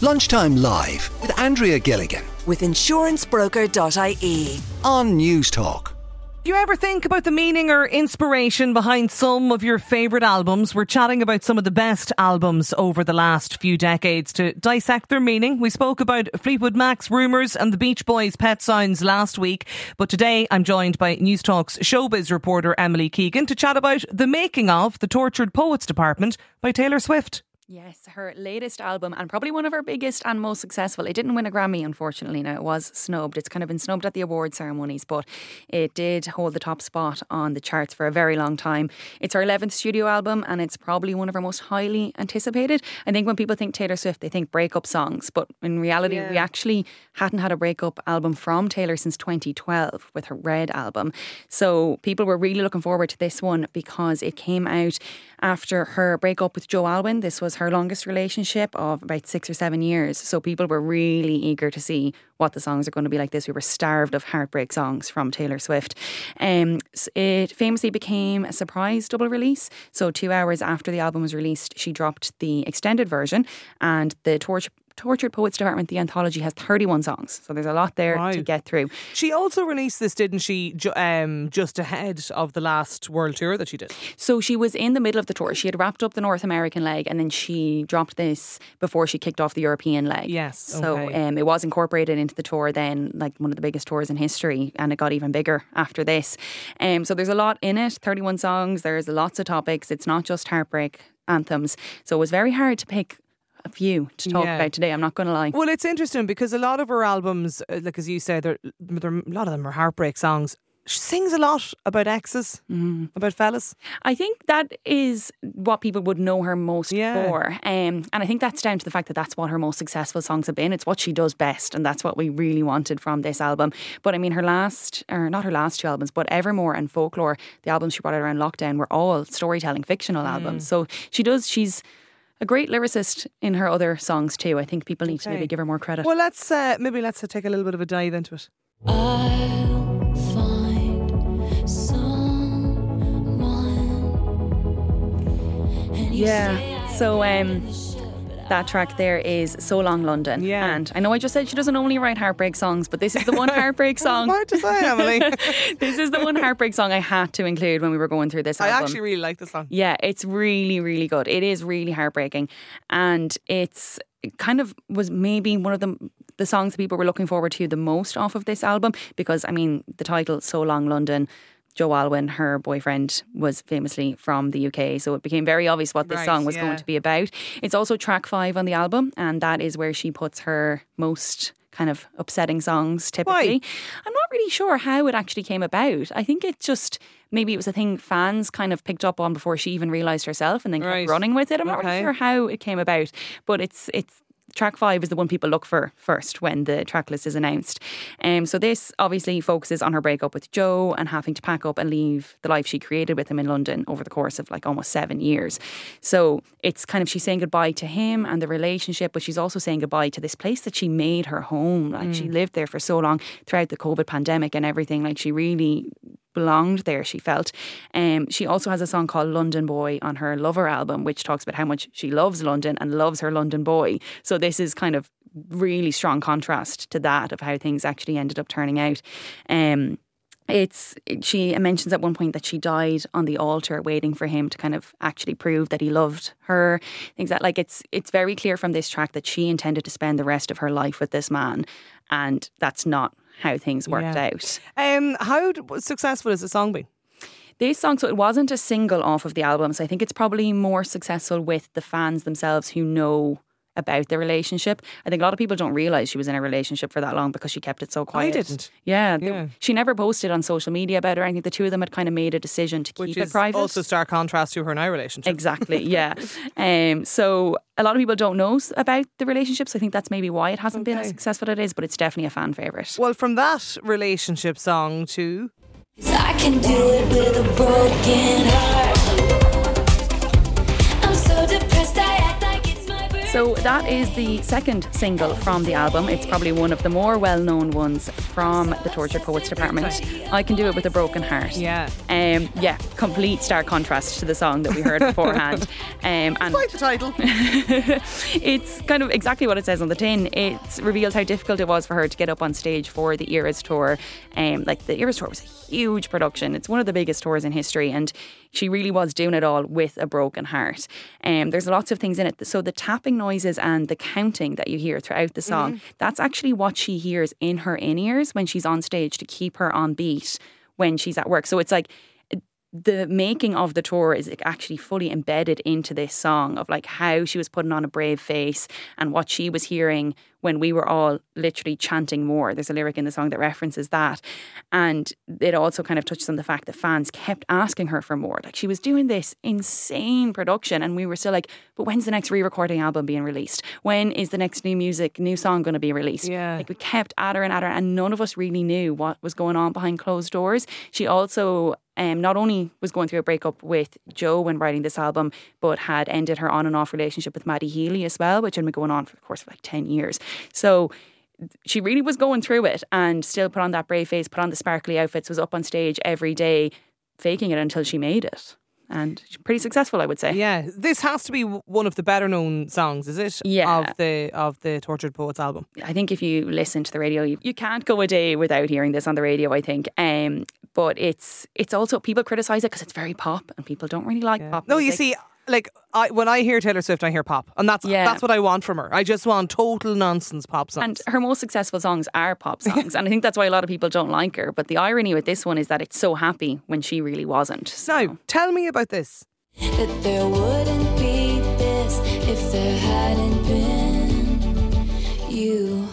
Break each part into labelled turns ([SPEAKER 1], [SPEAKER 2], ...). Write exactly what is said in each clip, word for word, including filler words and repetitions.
[SPEAKER 1] Lunchtime Live with Andrea Gilligan
[SPEAKER 2] with insurance broker dot I E
[SPEAKER 1] on News Talk.
[SPEAKER 3] Do you ever think about the meaning or inspiration behind some of your favourite albums? We're chatting about some of the best albums over the last few decades. To dissect their meaning, we spoke about Fleetwood Mac's Rumours and the Beach Boys' Pet Sounds last week. But today I'm joined by News Talk's showbiz reporter Emily Keegan to chat about the making of The Tortured Poets Department by Taylor Swift.
[SPEAKER 4] Yes, her latest album, and probably one of her biggest and most successful. It didn't win a Grammy, unfortunately. Now, it was snubbed. It's kind of been snubbed at the award ceremonies, but it did hold the top spot on the charts for a very long time. It's her eleventh studio album, and it's probably one of her most highly anticipated. I think when people think Taylor Swift, they think breakup songs, but in reality, yeah. we actually hadn't had a breakup album from Taylor since twenty twelve with her Red album. So people were really looking forward to this one because it came out after her breakup with Joe Alwyn. This was her longest relationship of about six or seven years. So people were really eager to see what the songs are going to be like this. We were starved of heartbreak songs from Taylor Swift. Um, it famously became a surprise double release. So two hours after the album was released, she dropped the extended version, and the Torch Tortured Poets Department, the anthology, has thirty-one songs. So there's a lot there wow. to get through.
[SPEAKER 3] She also released this, didn't she, ju- um, just ahead of the last world tour that she did?
[SPEAKER 4] So she was in the middle of the tour. She had wrapped up the North American leg, and then she dropped this before she kicked off the European leg.
[SPEAKER 3] Yes.
[SPEAKER 4] So
[SPEAKER 3] okay.
[SPEAKER 4] um, it was incorporated into the tour then, like one of the biggest tours in history, and it got even bigger after this. Um, so there's a lot in it, thirty-one songs. There's lots of topics. It's not just heartbreak anthems. So it was very hard to pick a few to talk yeah. about today, I'm not going to lie.
[SPEAKER 3] Well, it's interesting because a lot of her albums, like as you said, they're, they're, a lot of them are heartbreak songs. She sings a lot about exes, mm. about fellas.
[SPEAKER 4] I think that is what people would know her most
[SPEAKER 3] yeah.
[SPEAKER 4] for. Um, and I think that's down to the fact that that's what her most successful songs have been. It's what she does best, and that's what we really wanted from this album. But I mean, her last, or not her last two albums, but Evermore and Folklore, the albums she brought out around lockdown, were all storytelling, fictional mm. albums. So she does, she's a great lyricist in her other songs too. I think people need okay. to maybe give her more credit.
[SPEAKER 3] Well, let's uh, maybe let's uh, take a little bit of a dive into it.
[SPEAKER 5] I'll find someone. And you
[SPEAKER 4] yeah.
[SPEAKER 5] say I
[SPEAKER 4] so um, that track there is So Long London.
[SPEAKER 3] Yeah.
[SPEAKER 4] And I know I just said she doesn't only write heartbreak songs, but this is the one heartbreak song.
[SPEAKER 3] Hard to say, Emily.
[SPEAKER 4] This is the one heartbreak song I had to include when we were going through this album.
[SPEAKER 3] I actually really like the song.
[SPEAKER 4] Yeah, it's really, really good. It is really heartbreaking. And it's it kind of was maybe one of the the songs that people were looking forward to the most off of this album, because, I mean, the title, So Long London, Joe Alwyn, her boyfriend, was famously from the U K, so it became very obvious what this
[SPEAKER 3] right,
[SPEAKER 4] song was
[SPEAKER 3] yeah.
[SPEAKER 4] going to be about. It's also track five on the album, and that is where she puts her most kind of upsetting songs typically.
[SPEAKER 3] Why?
[SPEAKER 4] I'm not really sure how it actually came about. I think it just, maybe it was a thing fans kind of picked up on before she even realised herself, and then kept
[SPEAKER 3] right.
[SPEAKER 4] running with it. I'm
[SPEAKER 3] okay.
[SPEAKER 4] not really sure how it came about, but it's it's track five is the one people look for first when the track list is announced. Um, so this obviously focuses on her breakup with Joe and having to pack up and leave the life she created with him in London over the course of like almost seven years. So it's kind of, she's saying goodbye to him and the relationship, but she's also saying goodbye to this place that she made her home. Like mm. she lived there for so long throughout the COVID pandemic and everything. Like she really belonged there, she felt. Um, she also has a song called London Boy on her Lover album, which talks about how much she loves London and loves her London boy. So this is kind of really strong contrast to that of how things actually ended up turning out. Um, it's she mentions at one point that she died on the altar waiting for him to kind of actually prove that he loved her. Things that, like, it's it's very clear from this track that she intended to spend the rest of her life with this man, and that's not how things worked
[SPEAKER 3] yeah.
[SPEAKER 4] out.
[SPEAKER 3] Um, how successful has the song been?
[SPEAKER 4] This song, so it wasn't a single off of the album, so I think it's probably more successful with the fans themselves who know about the relationship. I think a lot of people don't realise she was in a relationship for that long because she kept it so quiet.
[SPEAKER 3] I didn't.
[SPEAKER 4] Yeah,
[SPEAKER 3] yeah.
[SPEAKER 4] The, she never posted on social media about it. I think the two of them had kind of made a decision to keep
[SPEAKER 3] Which
[SPEAKER 4] it
[SPEAKER 3] is
[SPEAKER 4] private.
[SPEAKER 3] also stark contrast to her now relationship.
[SPEAKER 4] Exactly, yeah. um, so a lot of people don't know about the relationship, so I think that's maybe why it hasn't okay. been as successful as it is, but it's definitely a fan favourite.
[SPEAKER 3] Well, from that relationship song to...
[SPEAKER 5] I can do it with a broken heart. I'm so depressed I act like it's my birthday.
[SPEAKER 4] So that is the second single from the album. It's probably one of the more well-known ones from the Tortured Poets department. I Can Do It With a Broken Heart.
[SPEAKER 3] Yeah.
[SPEAKER 4] Um, yeah, complete stark contrast to the song that we heard beforehand. Um, and
[SPEAKER 3] Quite the title.
[SPEAKER 4] It's kind of exactly what it says on the tin. It's revealed how difficult it was for her to get up on stage for the Eras tour. Um, like the Eras tour was a huge production. It's one of the biggest tours in history, and she really was doing it all with a broken heart. Um, there's lots of things in it. So the tapping noises and the counting that you hear throughout the song, mm-hmm. that's actually what she hears in her in-ears when she's on stage to keep her on beat when she's at work. So it's like the making of the tour is actually fully embedded into this song of like how she was putting on a brave face and what she was hearing when we were all literally chanting more. There's a lyric in the song that references that. And it also kind of touches on the fact that fans kept asking her for more. Like she was doing this insane production and we were still like, but when's the next re-recording album being released? When is the next new music, new song going to be released?
[SPEAKER 3] Yeah.
[SPEAKER 4] Like we kept at her and at her and none of us really knew what was going on behind closed doors. She also Um, not only was going through a breakup with Joe when writing this album, but had ended her on and off relationship with Maddie Healy as well, which had been going on for the course of like ten years. So she really was going through it and still put on that brave face, put on the sparkly outfits, was up on stage every day, faking it until she made it. And she's pretty successful, I would say.
[SPEAKER 3] Yeah, this has to be w- one of the better known songs, is it?
[SPEAKER 4] Yeah.
[SPEAKER 3] Of the of the Tortured Poets album.
[SPEAKER 4] I think if you listen to the radio, you, you can't go a day without hearing this on the radio, I think. Um, but it's it's also, people criticise it because it's very pop and people don't really like
[SPEAKER 3] Yeah.
[SPEAKER 4] pop
[SPEAKER 3] No,
[SPEAKER 4] music.
[SPEAKER 3] you see, like I, when I hear Taylor Swift, I hear pop, and that's
[SPEAKER 4] Yeah.
[SPEAKER 3] that's what I want from her. I just want total nonsense pop songs.
[SPEAKER 4] And her most successful songs are pop songs. And I think that's why a lot of people don't like her. But the irony with this one is that it's so happy when she really wasn't. So.
[SPEAKER 3] Now, tell me about this.
[SPEAKER 5] That there wouldn't be this if there hadn't been you.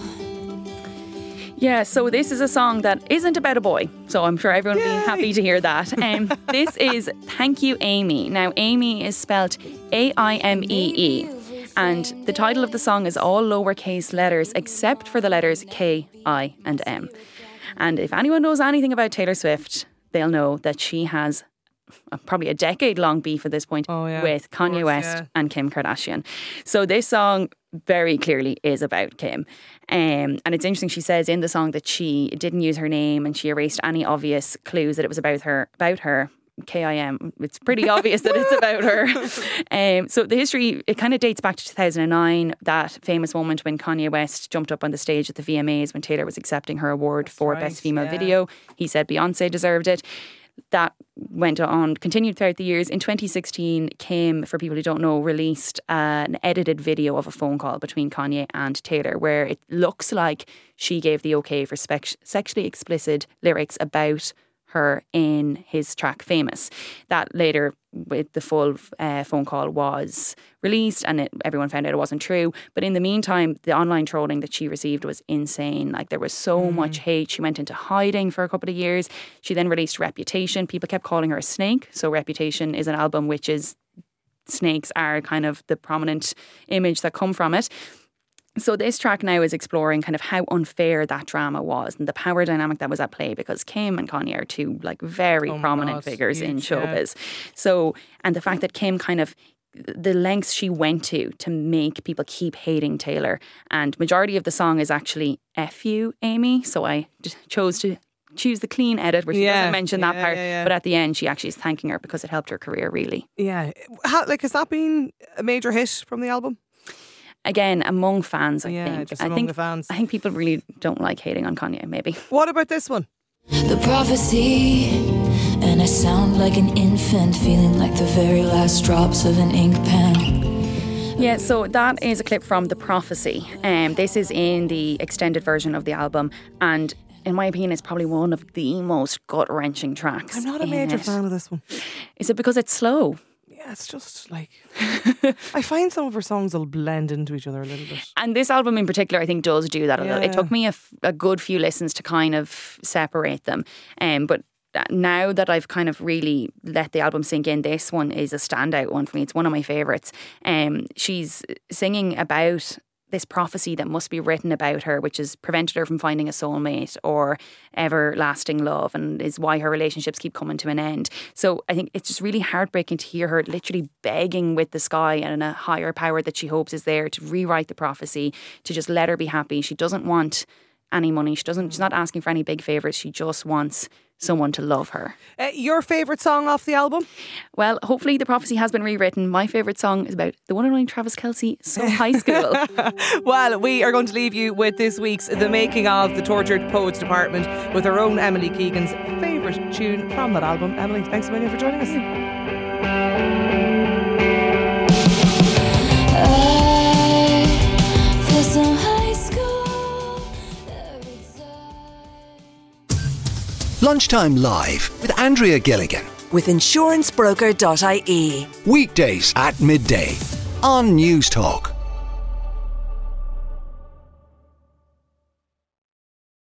[SPEAKER 4] Yeah, so this is a song that isn't about a boy. So I'm sure everyone will be happy to hear that. Um, this is Thank You, Amy. Now, Amy is spelled A I M E E. And the title of the song is all lowercase letters except for the letters K, I and M. And if anyone knows anything about Taylor Swift, they'll know that she has probably a decade-long beef at this point
[SPEAKER 3] Oh, yeah.
[SPEAKER 4] with Kanye
[SPEAKER 3] course,
[SPEAKER 4] West
[SPEAKER 3] yeah.
[SPEAKER 4] and Kim Kardashian. So this song very clearly is about Kim. Um, and it's interesting, she says in the song that she didn't use her name and she erased any obvious clues that it was about her. About her. K I M. It's pretty obvious that it's about her. Um, so the history, it kind of dates back to two thousand nine, that famous moment when Kanye West jumped up on the stage at the V M As when Taylor was accepting her award for
[SPEAKER 3] right,
[SPEAKER 4] Best Female
[SPEAKER 3] yeah.
[SPEAKER 4] Video. He said Beyonce deserved it. That went on, continued throughout the years. In twenty sixteen, Kim, for people who don't know, released uh, an edited video of a phone call between Kanye and Taylor where it looks like she gave the okay for spec- sexually explicit lyrics about her in his track Famous. That later, with the full uh, phone call, was released and it, everyone found out it wasn't true. But in the meantime, the online trolling that she received was insane. Like there was so mm. much hate. She went into hiding for a couple of years. She then released Reputation. People kept calling her a snake. So Reputation is an album which is, snakes are kind of the prominent image that come from it. So this track now is exploring kind of how unfair that drama was and the power dynamic that was at play, because Kim and Kanye are two like very
[SPEAKER 3] Oh my
[SPEAKER 4] prominent
[SPEAKER 3] God,
[SPEAKER 4] figures in
[SPEAKER 3] huge, yeah.
[SPEAKER 4] showbiz. So, and the fact that Kim kind of, the lengths she went to to make people keep hating Taylor, and majority of the song is actually F you, Amy. So I just chose to choose the clean edit where she
[SPEAKER 3] Yeah,
[SPEAKER 4] doesn't mention that
[SPEAKER 3] yeah,
[SPEAKER 4] part,
[SPEAKER 3] yeah, yeah.
[SPEAKER 4] but at the end she actually is thanking her because it helped her career really.
[SPEAKER 3] Yeah. How, like, has that been a major hit from the album?
[SPEAKER 4] Again, among fans, I
[SPEAKER 3] Yeah,
[SPEAKER 4] think.
[SPEAKER 3] just
[SPEAKER 4] I
[SPEAKER 3] among
[SPEAKER 4] think
[SPEAKER 3] the fans.
[SPEAKER 4] I think people really don't like hating on Kanye, maybe.
[SPEAKER 3] What about this one?
[SPEAKER 5] The prophecy, and I sound like an infant, feeling like the very last drops of an ink pen.
[SPEAKER 4] Yeah, so that is a clip from The Prophecy. Um, this is in the extended version of the album, and in my opinion, it's probably one of the most gut-wrenching tracks.
[SPEAKER 3] I'm not a
[SPEAKER 4] in
[SPEAKER 3] major
[SPEAKER 4] it.
[SPEAKER 3] fan of this one.
[SPEAKER 4] Is it because it's slow?
[SPEAKER 3] Yeah, it's just like I find some of her songs will blend into each other a little bit.
[SPEAKER 4] And this album in particular, I think, does do that a little. It
[SPEAKER 3] Yeah.
[SPEAKER 4] took me a, f- a good few listens to kind of separate them. Um, but now that I've kind of really let the album sink in, this one is a standout one for me. It's one of my favourites. Um, she's singing about this prophecy that must be written about her, which has prevented her from finding a soulmate or everlasting love, and is why her relationships keep coming to an end. So I think it's just really heartbreaking to hear her literally begging with the sky and a higher power that she hopes is there to rewrite the prophecy, to just let her be happy. She doesn't want any money. She doesn't. She's not asking for any big favours. She just wants someone to love her.
[SPEAKER 3] Uh, your favourite song off the album?
[SPEAKER 4] Well, hopefully the prophecy has been rewritten. My favourite song is about the one and only Travis Kelce, So High School.
[SPEAKER 3] Well, we are going to leave you with this week's The Making of the Tortured Poets Department with our own Emily Keegan's favourite tune from that album. Emily, thanks a million for joining us.
[SPEAKER 5] I feel so high school every time.
[SPEAKER 1] Lunchtime Live with Andrea Gilligan.
[SPEAKER 2] With insurance broker dot I E.
[SPEAKER 1] Weekdays at midday on News Talk.